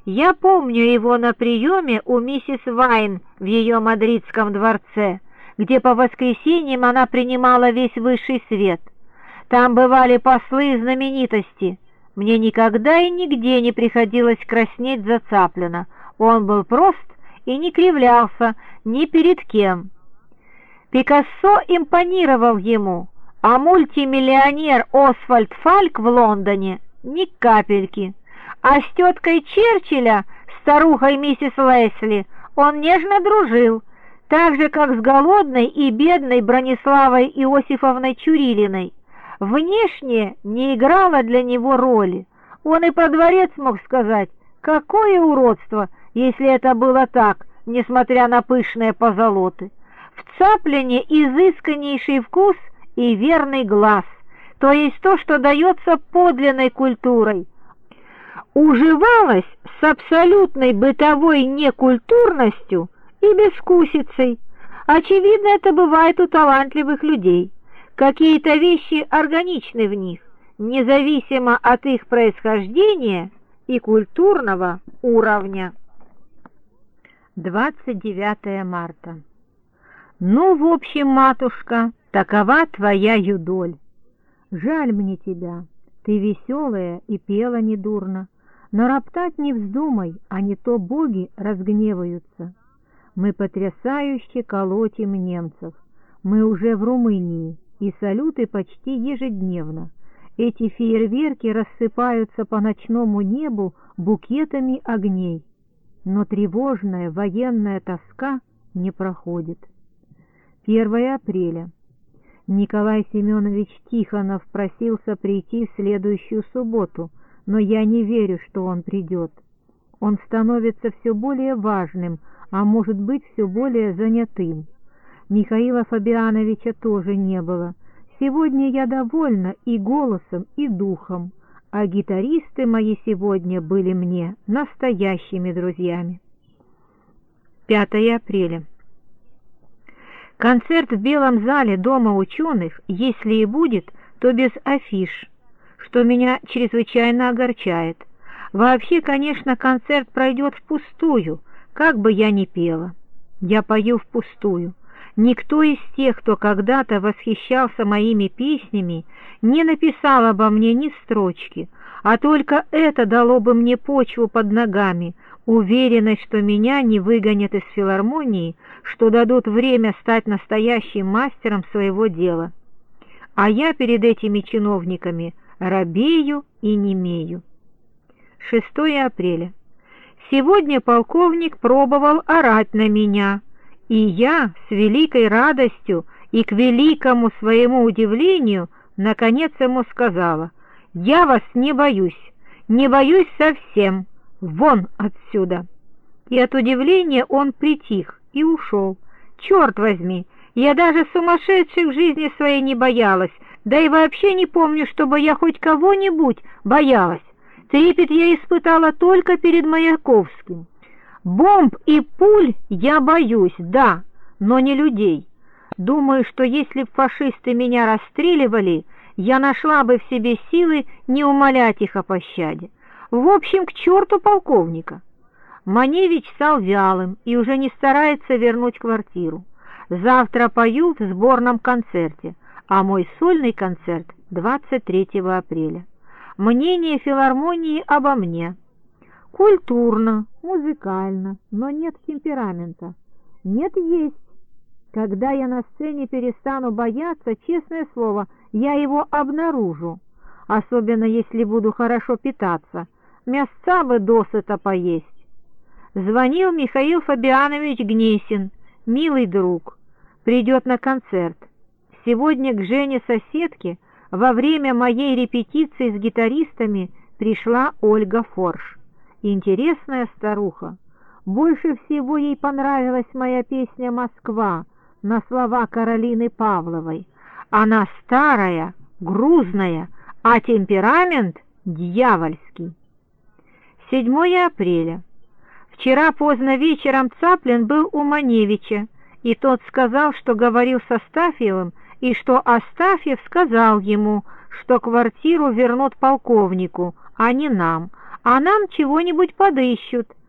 Я помню его на приеме у миссис Вайн в ее мадридском дворце, где по воскресеньям она принимала весь высший свет. Там бывали послы и знаменитости. Мне никогда и нигде не приходилось краснеть за Цаплина. Он был прост и не кривлялся ни перед кем. Пикассо импонировал ему, а мультимиллионер Освальд Фальк в Лондоне ни капельки. А с теткой Черчилля, старухой миссис Лесли, он нежно дружил, так же, как с голодной и бедной Брониславой Иосифовной Чурилиной. Внешне не играло для него роли. Он и про дворец мог сказать, какое уродство, если это было так, несмотря на пышные позолоты. В Цаплине изысканнейший вкус и верный глаз, то есть то, что дается подлинной культурой, уживалось с абсолютной бытовой некультурностью и безвкусицей. Очевидно, это бывает у талантливых людей. Какие-то вещи органичны в них, независимо от их происхождения и культурного уровня. 29 марта. Ну, в общем, матушка, такова твоя юдоль. Жаль мне тебя, ты веселая и пела недурно, но роптать не вздумай, а не то боги разгневаются. Мы потрясающе колотим немцев, мы уже в Румынии, и салюты почти ежедневно. Эти фейерверки рассыпаются по ночному небу букетами огней, но тревожная военная тоска не проходит. 1 апреля. Николай Семенович Тихонов просился прийти в следующую субботу, но я не верю, что он придет. Он становится все более важным, а может быть, все более занятым. Михаила Фабиановича тоже не было. Сегодня я довольна и голосом, и духом, а гитаристы мои сегодня были мне настоящими друзьями. 5 апреля. Концерт в Белом зале Дома ученых, если и будет, то без афиш, что меня чрезвычайно огорчает. Вообще, конечно, концерт пройдет впустую, как бы я ни пела. Я пою впустую. Никто из тех, кто когда-то восхищался моими песнями, не написал обо мне ни строчки, а только это дало бы мне почву под ногами, уверенность, что меня не выгонят из филармонии, что дадут время стать настоящим мастером своего дела. А я перед этими чиновниками робею и немею. 6 апреля. Сегодня полковник пробовал орать на меня, и я с великой радостью и к великому своему удивлению наконец ему сказала: «Я вас не боюсь совсем, вон отсюда!» И от удивления он притих и ушел. Черт возьми, я даже сумасшедших в жизни своей не боялась, да и вообще не помню, чтобы я хоть кого-нибудь боялась. Трепет я испытала только перед Маяковским. Бомб и пуль я боюсь, да, но не людей. Думаю, что если б фашисты меня расстреливали, я нашла бы в себе силы не умолять их о пощаде. В общем, к черту полковника. Маневич стал вялым и уже не старается вернуть квартиру. Завтра пою в сборном концерте, а мой сольный концерт 23 апреля. Мнение филармонии обо мне. Культурно, музыкально, но нет темперамента. Нет, есть. Когда я на сцене перестану бояться, честное слово, я его обнаружу. Особенно, если буду хорошо питаться. Мясца бы досыта поесть. Звонил Михаил Фабианович Гнесин, милый друг. Придет на концерт. Сегодня к Жене соседке во время моей репетиции с гитаристами пришла Ольга Форш. Интересная старуха. Больше всего ей понравилась моя песня «Москва» на слова Каролины Павловой. Она старая, грузная, а темперамент дьявольский. 7 апреля. Вчера поздно вечером Цаплин был у Маневича, и тот сказал, что говорил с Астафьевым, и что Астафьев сказал ему, что квартиру вернут полковнику, а не нам, а нам чего-нибудь подыщут.